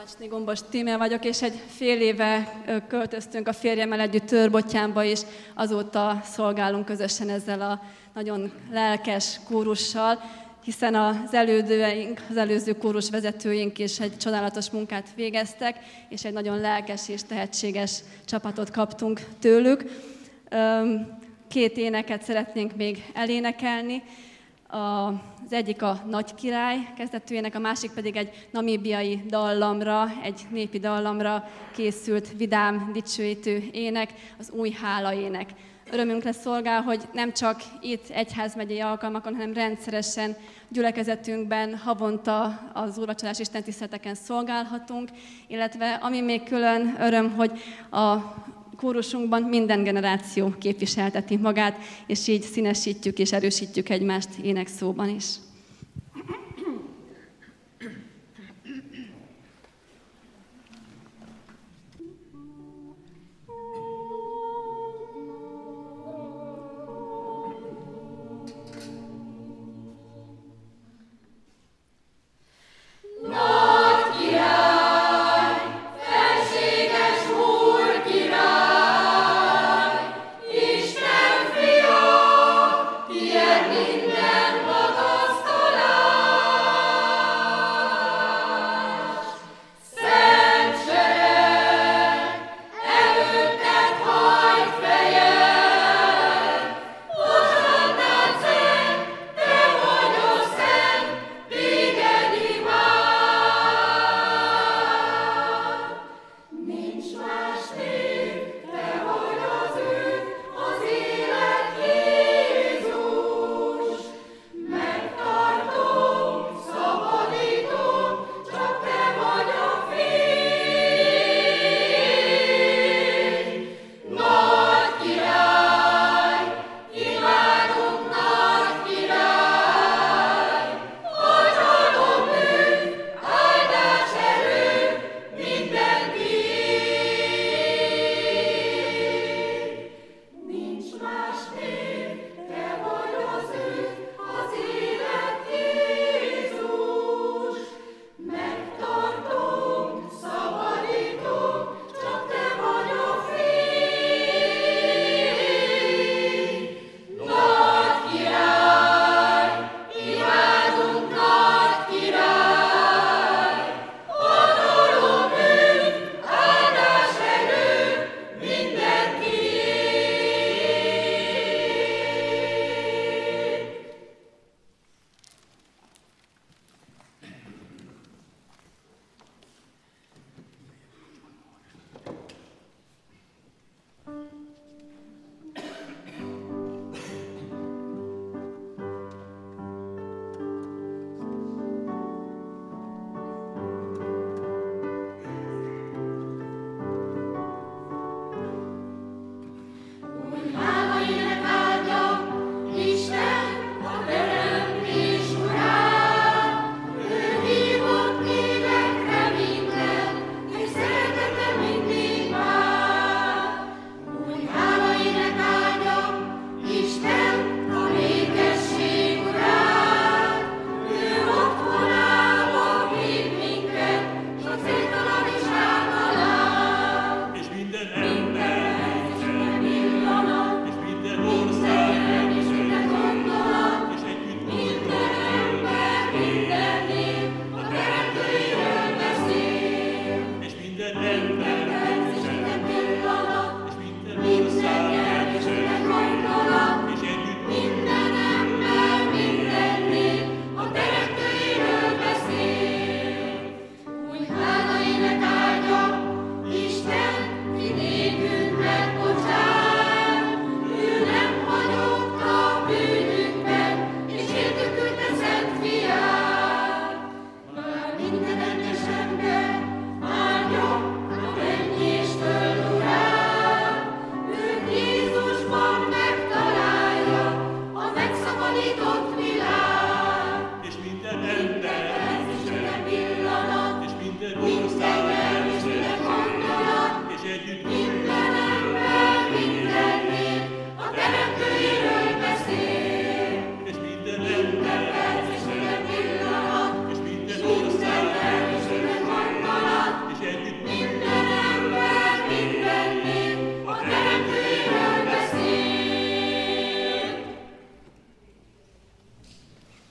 Kovácsné Gombos Tímea vagyok, és egy fél éve költöztünk a férjemmel együtt Tőrbottyánba, és azóta szolgálunk közösen ezzel a nagyon lelkes kórussal, hiszen az elődőeink, az előző kórus vezetőink is egy csodálatos munkát végeztek, és egy nagyon lelkes és tehetséges csapatot kaptunk tőlük. 2 éneket szeretnénk még elénekelni. Az egyik a Nagy Király kezdetűjének, a másik pedig egy namíbiai dallamra, egy népi dallamra készült vidám, dicsőítő ének, az Új Hála ének. Örömünkre szolgál, hogy nem csak itt egyházmegyei alkalmakon, hanem rendszeresen gyülekezetünkben havonta az úrvacsorás istentiszteleteken szolgálhatunk, illetve ami még külön öröm, hogy a kórusunkban minden generáció képviselteti magát, és így színesítjük és erősítjük egymást énekszóban is.